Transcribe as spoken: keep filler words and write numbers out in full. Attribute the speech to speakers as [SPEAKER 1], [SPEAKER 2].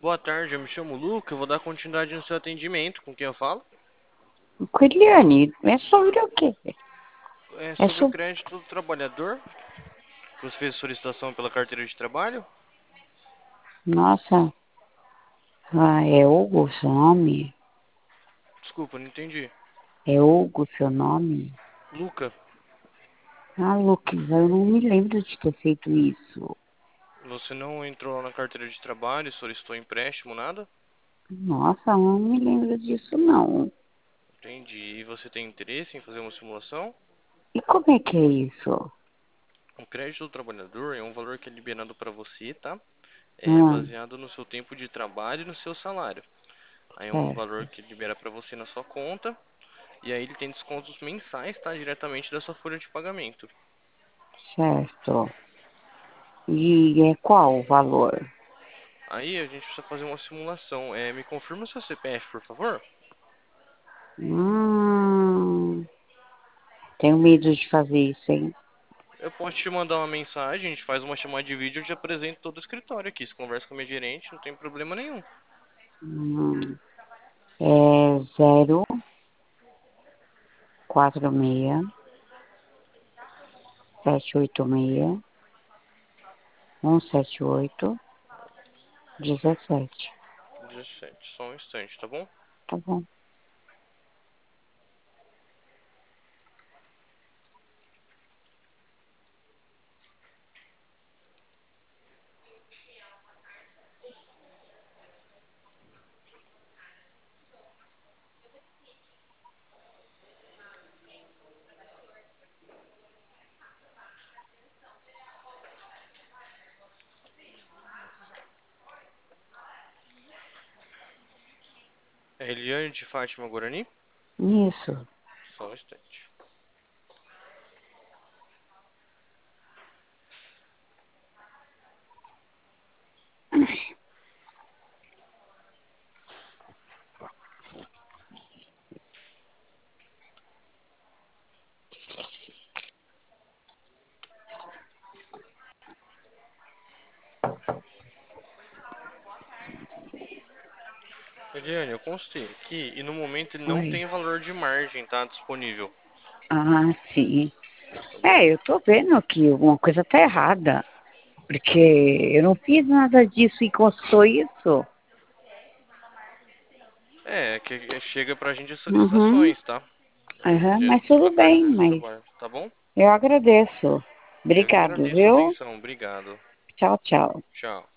[SPEAKER 1] Boa tarde, eu me chamo Luca, eu vou dar continuidade no seu atendimento. Com quem eu falo?
[SPEAKER 2] Eliane, é sobre o quê?
[SPEAKER 1] É
[SPEAKER 2] É
[SPEAKER 1] sobre o
[SPEAKER 2] sobre...
[SPEAKER 1] crédito do trabalhador, que você fez solicitação pela carteira de trabalho.
[SPEAKER 2] Nossa, ah, é Hugo seu nome?
[SPEAKER 1] Desculpa, não entendi.
[SPEAKER 2] É Hugo seu nome?
[SPEAKER 1] Luca,
[SPEAKER 2] Ah, Lucas, eu não me lembro de ter feito isso.
[SPEAKER 1] você não entrou na carteira de trabalho, solicitou empréstimo, nada?
[SPEAKER 2] Nossa, eu não me lembro disso, não.
[SPEAKER 1] Entendi. E você tem interesse em fazer uma simulação?
[SPEAKER 2] E como é que é isso?
[SPEAKER 1] O crédito do trabalhador é um valor que é liberado para você, tá? É
[SPEAKER 2] Ah,
[SPEAKER 1] baseado no seu tempo de trabalho e no seu salário. Aí é um valor
[SPEAKER 2] certo,
[SPEAKER 1] que libera para você na sua conta. E aí ele tem descontos mensais, tá? Diretamente da sua folha de pagamento.
[SPEAKER 2] certo. E é qual o valor?
[SPEAKER 1] Aí a gente precisa fazer uma simulação. É, me confirma o seu C P F, por favor?
[SPEAKER 2] Hum, tenho medo de fazer isso, hein?
[SPEAKER 1] Eu posso te mandar uma mensagem, a gente faz uma chamada de vídeo e eu te apresento todo o escritório aqui. Você conversa com a minha gerente, não tem problema nenhum.
[SPEAKER 2] Hum, é zero quatro seis sete oito seis um sete oito dezessete.
[SPEAKER 1] dezessete, só um instante, tá bom?
[SPEAKER 2] Tá bom.
[SPEAKER 1] É Eliane de Fátima Guarani?
[SPEAKER 2] Isso.
[SPEAKER 1] Só um instante. Eliane, eu consultei aqui e no momento ele não
[SPEAKER 2] Oi.
[SPEAKER 1] tem valor de margem, tá? Disponível,
[SPEAKER 2] Ah, sim.
[SPEAKER 1] tá bom?
[SPEAKER 2] É, eu tô vendo que alguma coisa tá errada. Porque eu não fiz nada disso e consultou isso.
[SPEAKER 1] É, que que chega pra gente as
[SPEAKER 2] Uhum.
[SPEAKER 1] solicitações, tá? É,
[SPEAKER 2] Aham,
[SPEAKER 1] de-
[SPEAKER 2] mas tudo
[SPEAKER 1] pela
[SPEAKER 2] bem,
[SPEAKER 1] carteira de
[SPEAKER 2] mas
[SPEAKER 1] trabalho, tá bom?
[SPEAKER 2] eu agradeço.
[SPEAKER 1] Eu que
[SPEAKER 2] Obrigado,
[SPEAKER 1] agradeço a
[SPEAKER 2] viu?
[SPEAKER 1] atenção, obrigado.
[SPEAKER 2] Tchau, tchau.
[SPEAKER 1] Tchau.